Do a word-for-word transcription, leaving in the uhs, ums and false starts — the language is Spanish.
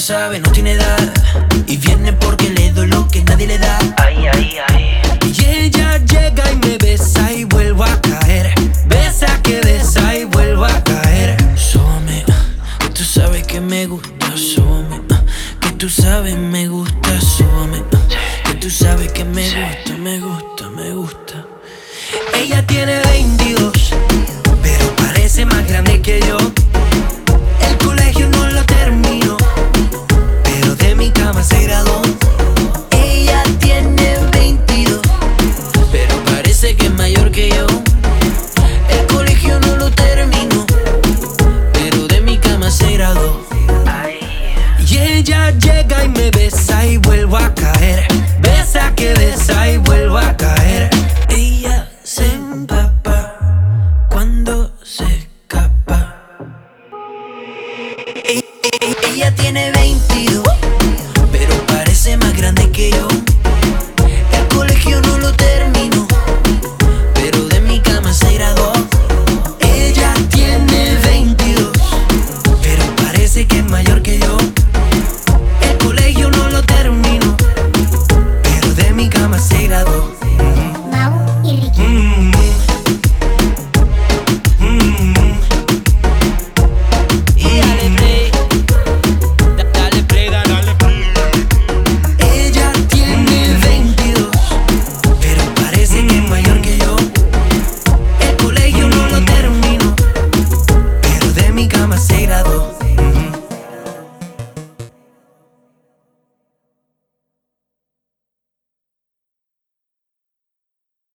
sabe, no tiene edad. Y viene porque le doy lo que nadie le da. Ay, ay, ay. Y ella llega y me besa y vuelvo a caer. Besa que besa y vuelvo a caer. Súbame, que tú sabes que me gusta. Súbame, que tú sabes me gusta. Súbame, que tú sabes que me gusta, me gusta, me gusta. Ella tiene veintidós, pero parece más grande que yo. El colegio no lo terminó, pero de mi cama se graduó. Ella tiene veintidós, pero parece que es mayor que yo. El colegio no lo terminó, pero de mi cama se graduó. Y ella llega y me besa y vuelvo a caer. Besa que besa y vuelvo a caer. Ella se empapa cuando se escapa. E- e- Ella tiene veintidós, pero parece más grande que yo. El colegio no lo terminó, pero de mi cama se graduó. Ella tiene veintidós, pero parece que es mayor que yo. El colegio no lo terminó, pero de mi cama se graduó. Mau y Ricky. Mm-hmm.